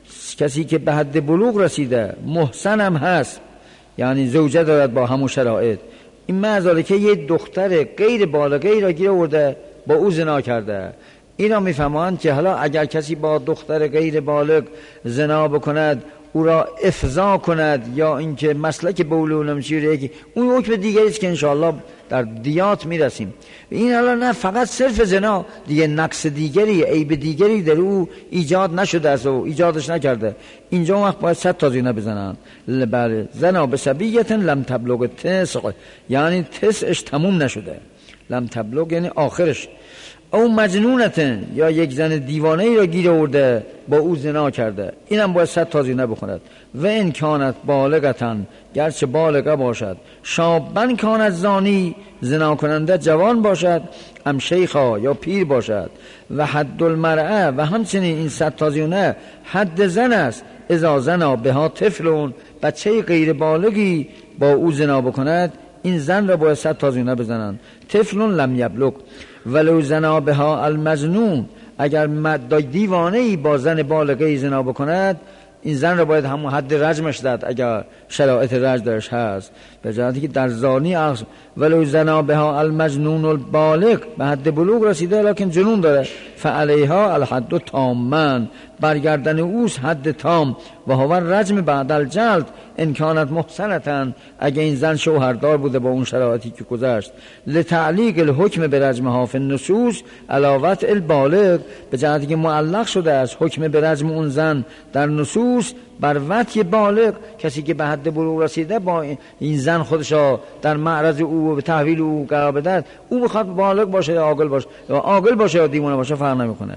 کسی که به حد بلوغ رسیده محسن هم هست یعنی زوجه دارد با همون شرایط، این معذاله که یه دختر غیر بالغه را گیر آورده با او زنا کرده، اینا میفهمند که حالا اگر کسی با دختر غیر بالغ زنا بکند او را افضا کند یا اینکه مسلک بولو نمشیره، اون حکم دیگری است که انشاءالله در دیات میرسیم. این حالا نه فقط صرف زنا، دیگه نقص دیگری عیب دیگری در او ایجاد نشده است و ایجادش نکرده، اینجا وقت باید 100 تا زینه بزنن. بله زنا به سبیت لم تبلغ تسع، یعنی تسعش تموم نشده، لم تبلغ یعنی آخرش. او مجنونتن یا یک زن دیوانه ای را گیر آورده با او زنا کرده، اینم باید 100 تا زینه بخوند. و ان کانت بالغتن، گرچه بالغه باشد، شابن کانت زانی، زنا کننده جوان باشد، ام شیخا یا پیر باشد. و حد المرأه، و همچنین این 100 تا زینه حد زن است، اذا زنا بها طفلون، بچه غیر بالغی با او زنا بکند، این زن را باید 100 تا زینه بزنند. طفلون لم یبلغ ولو زنا بها المجنون، اگر دیوانه‌ای با زن بالغه زنا بکند، این زن را باید همون حد رجمش داد اگر شرایط رجم درش هست، به جهتی که در زانی عقل. ولو زنا بها المجنون البالغ، به حد بلوغ رسیده لکن جنون داره، فعلیها الحد تامن، برگردن اوست حد تام. و هو رجم بعد الجلد ان کانت محسنتن، اگه این زن شوهردار بوده با اون شرایطی که گذشت. لتعلیق الحکم به رجمها فی النصوص علاوت البالغ، به جهتی که معلق شده از حکم به رجم اون زن در نصوص بر وطی بالغ، کسی که به حد بلوغ رسیده با این زن خودشا در معرض او و به تحویل او قرار بده، او بخواد بالغ باشه یا عاقل باشه، یا عاقل باشه یا دیوانه باشه فرق نمیکنه.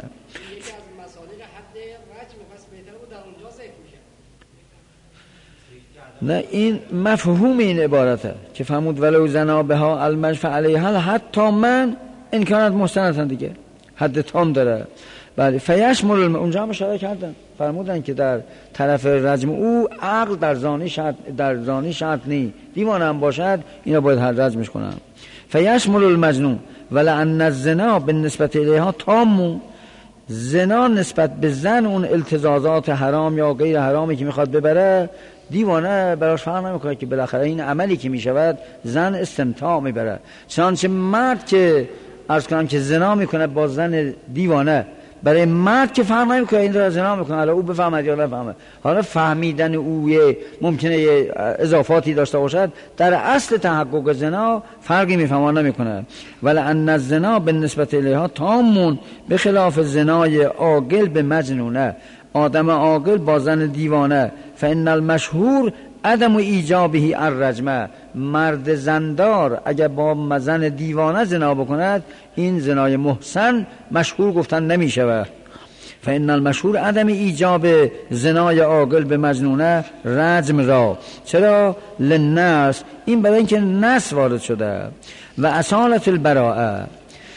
نه این مفهوم این عبارته که فرمود ولو زنا بها المجف علیها حتی من ان کانت محسنتن، دیگه حد تام داره. بله فیشمل اونجا هم اشاره کردن، فرمودن که در طرف رجم او عقل در زانی شرط نی، دیوانه هم باشد اینا باید هر رجمش کنن. فیشمل المجنون ولعن الزنا بالنسبت الیها تام، زنا نسبت به زن اون التزازات حرام یا غیر حرامی که میخواد ببره، دیوانه براش فرق نمیکنه که بالاخره این عملی که میشود زن استمتاع میبره. چنانچه مرد که عرض کنم که زنا میکنه با زن دیوانه، برای مرد که فرق نمیکنه این را زنا میکنه، حالا او بفهمد یا نفهمه، حالا فهمیدن او ممکنه اضافاتی داشته باشد، در اصل تحقق زنا فرقی میفهمه نمیکنه. ولعن الزنا بالنسبت الیها تامون، به خلاف زنای عاقل به مجنونه، آدم عاقل با زن دیوانه. فان المشهور عدم ایجابه الرجمه، مرد زندار اگر با زن دیوانه زنا بکند این زنای محسن مشهور گفتن نمی شود. فإن المشهور عدم ایجاب زنای عاقل به مجنونه رجم را. چرا؟ للنص، این برای اینکه نص وارد شده. و اصالت البراءه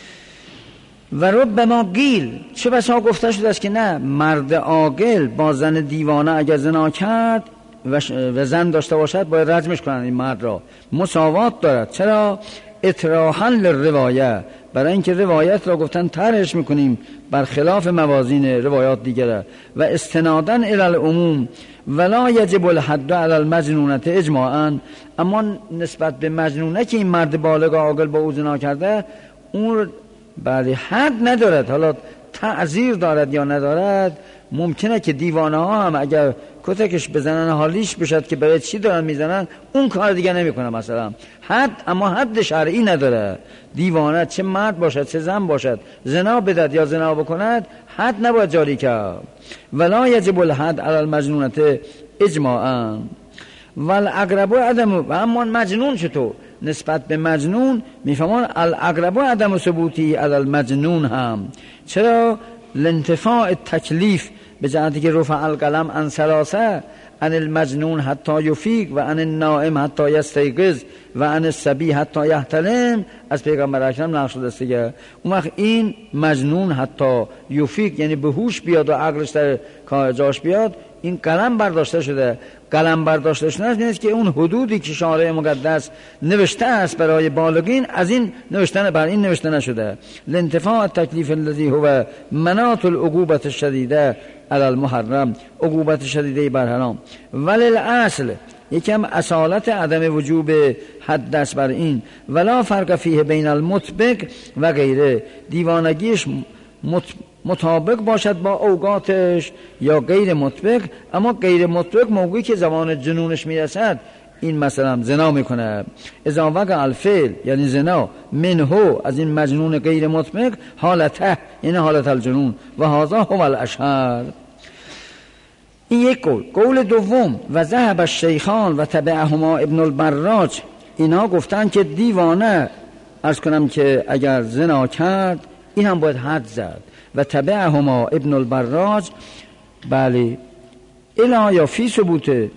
و ربما قیل، چه بسا گفته شده است که نه، مرد عاقل با زن دیوانه اگر زنا کرد و زن داشته باشد باید رجمش کنند. این مرد را مساوات دارد. چرا؟ اطراحا للروایه، برای اینکه روایت را گفتن طرحش میکنیم بر خلاف موازین روایات دیگره. و استنادن الی العموم ولا یجب الحد علی المجنونه اجماعا، اما نسبت به مجنونه که این مرد بالغ عاقل با او زنا کرده اون بله حد ندارد. حالا تعزیر دارد یا ندارد، ممکنه که دیوانه ها هم اگر کتکش بزنن حالیش بشد که برای چی دارن میزنن اون کار دیگه نمیکنه مثلا حد، اما حد شرعی نداره. دیوانه چه مرد باشد چه زن باشد زنا بدد یا زنا بکند حد نباید جاری کرد. ولا یجب الحد علی المجنونه اجماعا والاقرب عدم. و اما مجنون چطور؟ نسبت به مجنون میفهمان الاقرب عدم ثبوتی علی المجنون هم. چرا؟ لانتفاع تکلیف به جهتی که رفع القلم عن ثلاثه، عن المجنون حتی یفیق و عن النائم حتی یستیقظ و عن الصبی حتی یحتلم، از پیغمبر اکرم نقل شده است دیگه. اون وقت این مجنون حتی یفیق یعنی به هوش بیاد و عقلش در جاش بیاد، این قلم برداشته شده. قلم برداشته شده نیست که اون حدودی که شارع مقدس نوشته است برای بالغین از این نوشته، بر این نوشته نشده. لانتفاع تکلیف الذی هو مناط العقوبة الشدیده علی المحرم، عقوبت شدیده بر حرام. ولی الاصل یکم اصالت عدم وجوب حد است بر این. ولا فرق فیه بین المطبق و غیره، دیوانگیش مطابق باشد با اوقاتش یا غیر مطبق. اما غیر مطبق موقعی که زمان جنونش میرسد این مثلا زنا میکنه. اذا وقع الفعل یعنی زنا منه از این مجنون غیر مطبق حالته یعنی حالت الجنون و هذا هو الاشهر. این یک قول. قول دوم و ذهب الشیخان و تبعهما ابن البراج، اینا گفتن که دیوانه عرض کنم که اگر زنا کرد این هم باید حد زد. و تبعهما ابن البراج بله الا یا فی ثبوته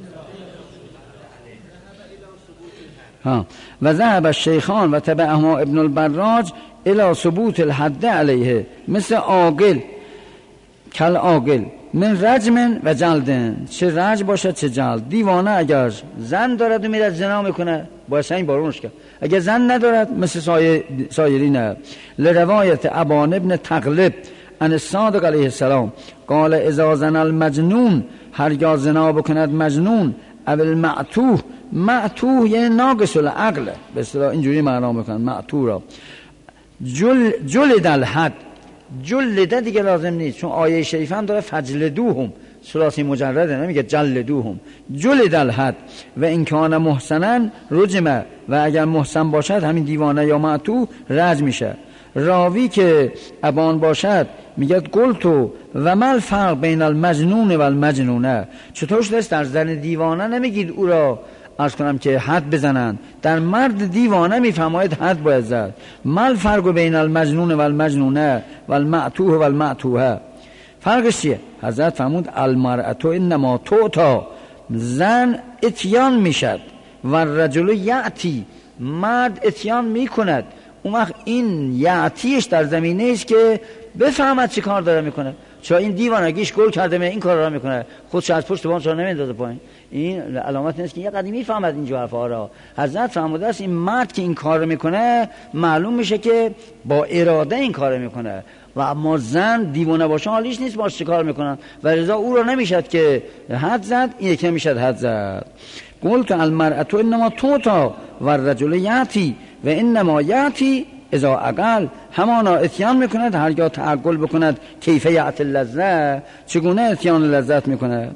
و ذهب الشیخان و تبعهما ابن البراج الی ثبوت الحد علیه مثل عاقل کل عاقل من رجم و جلدن، چه رجم باشد چه جلد. دیوانه اگر زن دارد و میرد زنا میکنه باید سنگ بارونش کرد، اگر زن ندارد مثل سایری نه. لروایت ابان ابن تغلب ان الصادق علیه السلام قال اذا زن المجنون، هرگاه زنا بکند مجنون، اول معتوه، معتوه یعنی ناقص العقل به اصطلاح اینجوری معنا میکنن معتوه را، جلد الحد، جلده دیگه لازم نیست چون آیه شریفه هم داره فجلدوهم، ثلاثی مجرده نمیگه جلدوهم. جلد الحد و این کان محسنا رجمه، و اگر محسن باشد همین دیوانه یا معتوه رجم میشه. راوی که ابان باشد میگه قلتو و ما الفرق بین المجنون و المجنونه، چطور شده است در زن دیوانه نمیگید او را عرض کنم که حد بزنن، در مرد دیوانه میفرماید حد باید زد. ما الفرق بین المجنون و المجنونه و المعتوه و المعتوهه، فرقش چیه؟ حضرت فرمود المرأة انما توتا، زن اتیان میشد و الرجل یعتی، مرد اتیان میکند. اون وقت این یعتیش در زمینه است که بفهمد چی کار داره میکنه. چرا این دیوانگیش گل کرده این کار را میکنه، خودش از پشت بان چرا نمیندازه پایین؟ این علامت نیست که یه قدیمی فهمد اینجا حرفا را. حضرت فرموده است این مرد که این کار میکنه معلوم میشه که با اراده این کار میکنه، و اما زن دیوانه باشه حالیش نیست باش چه کار میکنن، و رضا او را نمیشد که حد زد، این یکی میشد حد زد. قلت المرأة انما توتا و الرجل یعتی و انما یعتی اذا اقل، همانا اتیان میکند هرگاه تعقل بکند کیفیت اللذت، چگونه اتیان لذت میکنه.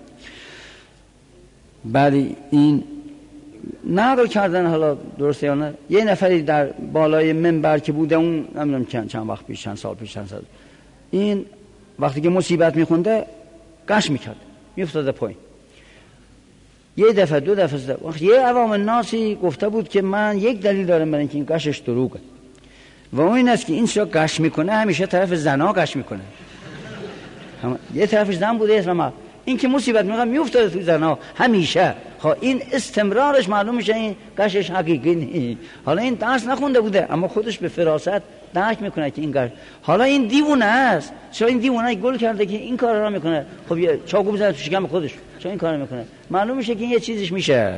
بعد این نقل کردن، حالا درسته یا نه، یه نفری در بالای منبر که بوده، اون نمیدونم چند وقت پیش، چند سال پیش، این وقتی که مصیبت میخونده قش میکرد، میافتاده پایین. یه دفعه دو دفعه یه عوام الناسی گفته بود که من یک دلیل دارم برای اینکه این قشش دروغه و اون این است که این چرا قش میکنه همیشه طرف زنا قش میکنه. یه طرفش زن بوده اسم این که مصیبت میافتاده تو زنا همیشه. خب این استمرارش معلوم میشه این قشش حقیقی نیست. حالا این درس نخونده بوده اما خودش به فراست درک میکنه که این قش. حالا این دیوونه است. چرا این دیوونه گل کرده که این کارا رو میکنه؟ خب یه چاقو بزنه تو شکم خودش چرا این کارو میکنه؟ معلوم میشه که این یه چیزیش میشه.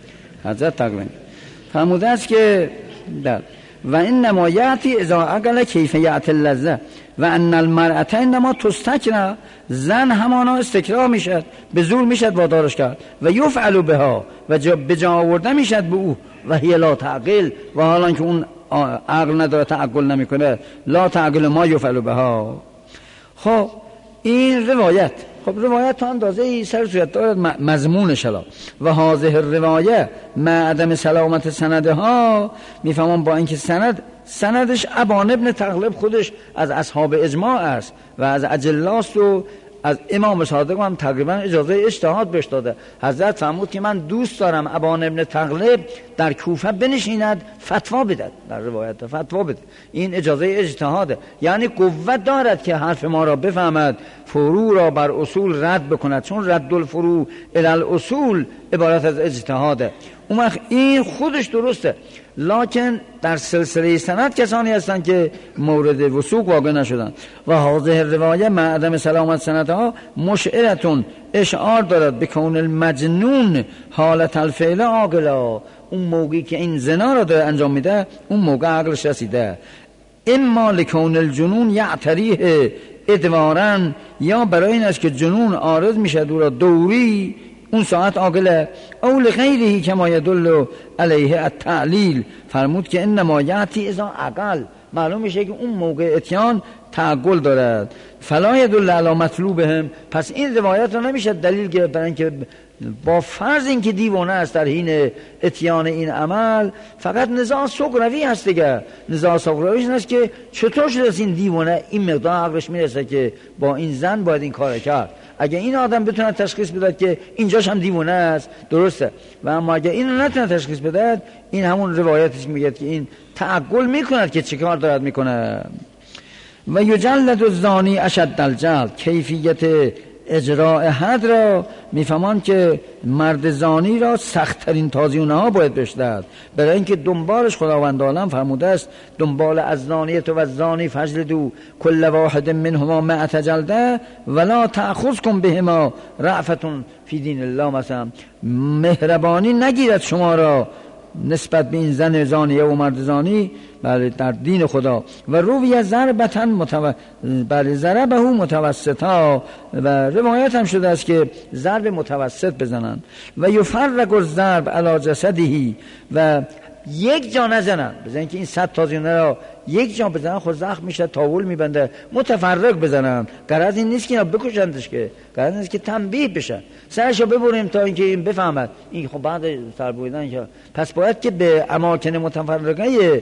حضرت تقریبا فرموده است که در و این نمایتی اذا عقل کیفیت اللذه و ان المرأة انما تستکره، زن همانا استکراه میشد به زور میشد وادارش کرد و یفعل بها و به جا آورده میشد به او و هی لا تعقل و حالا که اون عقل نداره تعقل نمیکنه لا تعقل ما یفعل بها. خب این روایت روایت تا اندازه سر صورت دارد مضمونش و هذه الروایه مع عدم سلامت سندها میفهمم با اینکه سندش ابان ابن تغلب خودش از اصحاب اجماع است و از اجلاست و از امام صادق هم تقریبا اجازه اجتهاد بهش داده. حضرت فرمود که من دوست دارم ابان ابن تغلب در کوفه بنشیند فتوا بدهد، در روایت فتوا بده. این اجازه اجتهاده، یعنی قوت دارد که حرف ما را بفهمد، فرو را بر اصول رد بکند، چون رد الفروع الی الاصول عبارت از اجتهاده. اون وقت این خودش درسته، لکن در سلسله سند کسانی هستند که مورد وثوق واقع نشدن. و هذه روایه مع عدم سلامت سندها مشعرتون اشعار دارد به کون المجنون حالت الفعل عاقلا. اون موقعی که این زنا را داره انجام میده اون موقع عقلش رسیده. اما لکون الجنون یعتریه ادوارن، یا برای این است که جنون عارض میشه دو را دوری اون ساعت عاقله. او لغیره کما یدل علیه التعلیل، فرمود که انما یاتی اذا عقل، معلوم میشه که اون موقع اتیان تعقل دارد. فلا یدل علی مطلوبهم، پس این روایت رو نمیشه دلیل گرفت برای اینکه با فرض اینکه دیوانه است در حین اتیان این عمل. فقط نزاع سغراوی هست دیگه. نزاع سغراوی این است که چطور شده این دیوانه این مقدار عقلش میرسه که با این زن باید این کار کرد. اگه این آدم بتونه تشخیص بده که اینجاش هم دیوانه است درسته، و اما اگه اینو نتونه تشخیص بده این همون روایتی که میگه که این تعقل میکند که چه کار دارد میکنه. و یجلد الزانی اشد الجلد، کیفیت اجراء حد را میفهمان که مرد زانی را سخت‌ترین تازیانه ها باید بشدد، برای اینکه دنبالش خداوند عالم فرموده است دنبال از زانیت و زانی فجلدوا کل واحد منهما 100 جلده ولا تأخذکم بهما رأفة فی دین الله. مثلا مهربانی نگیرد شما را نسبت به این زن زانیه و مرد زانی در دین خدا. و روی ضربتن ضربه متوسطا، و روایت هم شده است که ضرب متوسط بزنن. و یفرق الضرب علی جسده، و یک جا نزنن، بزنن که این 100 تازیانه را یک جا بزنن خود زخم میشه، تاول میبنده. متفرق بزنن، غرض این نیست که اینا بکشندش، که غرض این است که تنبیه بشن، سرشو ببریم تا اینکه این بفهمد این خب بعد سر بریدن که پس باید که به اماکن متفرقه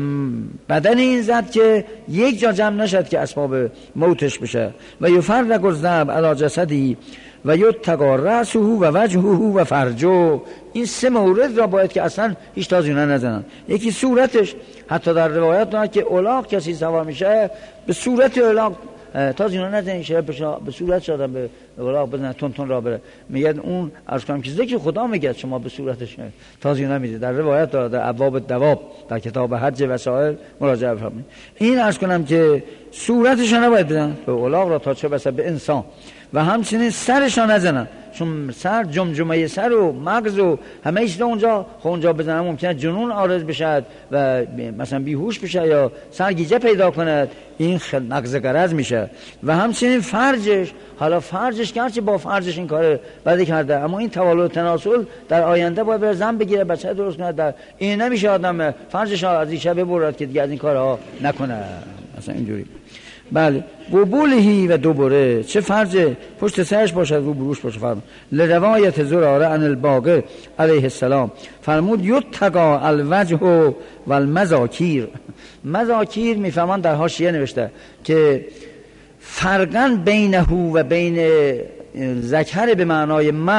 بدن این زد که یک جا جمع نشد که اسباب موتش بشه. و یفرق الضرب علی جسده و یتقی رأسه و وجهه و فرجه. این 3 مورد را باید که اصلا هیچ تازیانه نزنن. یکی صورتش، حتی در روایت دارد که الاغ کسی سوار میشه به صورت الاغ تازیانه نزنن، شده به صورت شدن به الاغ بزنن تون را بره. میگن اون عرض کنم که ذکر خدا میگه شما به صورتش تازیانه میدید. در روایت دارد در ابواب دواب در کتاب حج وسائل مراجعه بفرمایید. این عرض کنم که صورتش نباید بزنن به الاغ را تا چه بسه به انسان، و همچنین سرشان نزنن، چون سر جمجمه سر و مغز و همه ایش اونجا اونجا بزنن ممکنه جنون عارض بشد و مثلا بیهوش بشه یا سرگیجه پیدا کند، این نقض غرض میشه. و همچنین فرجش، حالا فرجش که هرچی با فرجش این کار بده کرده، اما این تولد تناسل در آینده باید بر زن بگیره بچه درست کنه، در این نمیشه آدم فرجش از ایشه ببرد که دیگه از این کارها نکنه مثلا اینجوری. بله قبولهی و دوباره، چه فرج پشت سرش باشد رو بروش باشه. فرمود لروایت زراره عن الباقر علیه السلام، فرمود یتقا الوجه و المذاکیر. مذاکیر میفهمان در حاشیه نوشته که فرقن بینه و بین ذکر به معنای مرد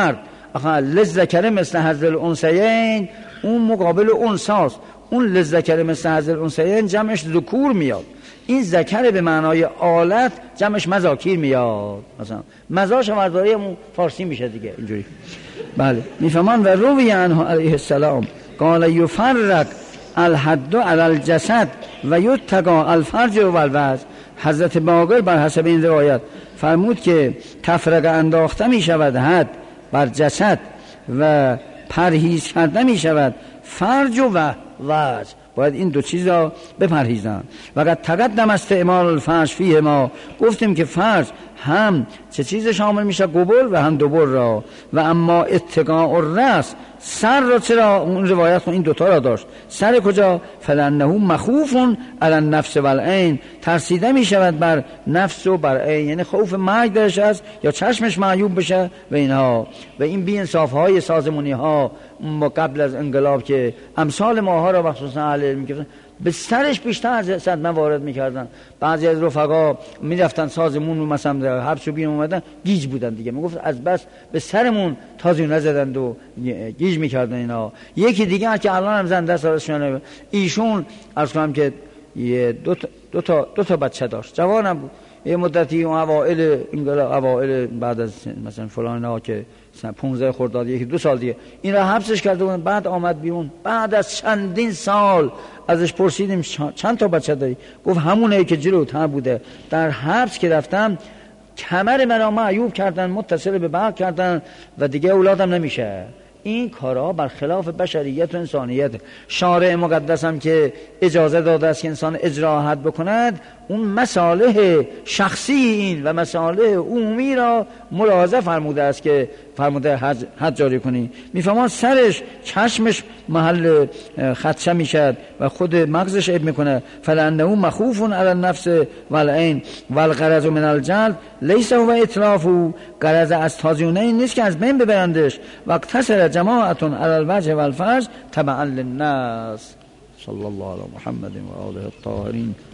للذکر مثل حظ الانثیین اون مقابل انثاست، اون للذکر مثل حظ الانثیین جمعش ذکور میاد، این ذکر به معنای آلت جمعش مذاکیر میاد، مثلا مزاش ورداری همون فارسی میشه دیگه اینجوری. بله میفهمان و روی عنه علیه السلام قال یفرق الحد علی الجسد و یتقا الفرج و الوجه. حضرت باقر بر حسب این روایت فرمود که تفرقه انداخته می شود حد بر جسد و پرهیز کرده می شود فرج و وجه، باید این دو چیز را بپرهیزند. وقت تقدم استعمال الفرج فیه ما گفتیم که فرج هم چه چیز شامل میشه؟ قبول و هم دوبر را. و اما اتقاء الرأس سر را چرا اون روایت این دوتا را داشت؟ سر کجا؟ فلانه مخوف علی النفس و العین، ترسیده می شود بر نفس و بر عین، یعنی خوف مرگ درش است یا چشمش معیوب بشه و اینها. و این بی انصاف های سازمانی ها قبل از انقلاب که امثال ماها را مخصوصا اهل علم می‌کردن به سرش بیشتر از صدمه وارد میکردن. بعضی از رفقا میرفتن سازمون رو مثلا در حبس و بین اومدن گیج بودن دیگه، میگفت از بس به سرمون تازی نزدند و گیج میکردن اینا. یکی دیگه که الان هم زنده است ایشون عرض کنم که دو تا بچه داشت، جوانم بود. یه مدتی اوایل انقلاب، اوایل بعد از مثلا فلان ها که 15 خرداد، یکی 2 سال دیگه این را حبسش کرده بودن، بعد آمد بیرون. بعد از چندین سال ازش پرسیدیم چند تا بچه داری؟ گفت همونه که جلوتر بوده، در حبس که رفتم کمر منو معیوب کردن، متصل به برق کردن و دیگه اولادم نمیشه. این کارها برخلاف بشریت و انسانیت. شارع مقدس هم که اجازه داده است که انسان اجرا حد بکند، اون مصالح شخصی این و مصالح عمومی را ملاحظه فرموده است که فرموده حد جاری کنی. میفهمان سرش چشمش محل خدشه میشد و خود مغزش عیب میکنه. فلانه مخوف علی النفس و العین و الغرض من الجلد لیس هو اتلافو، غرض از تازیونه این نیست که از بین ببرندش. وقت تسر جماعتون علی الوجه و الفرج تبعا للناس. صلی الله علی محمد و آله الطاهرین.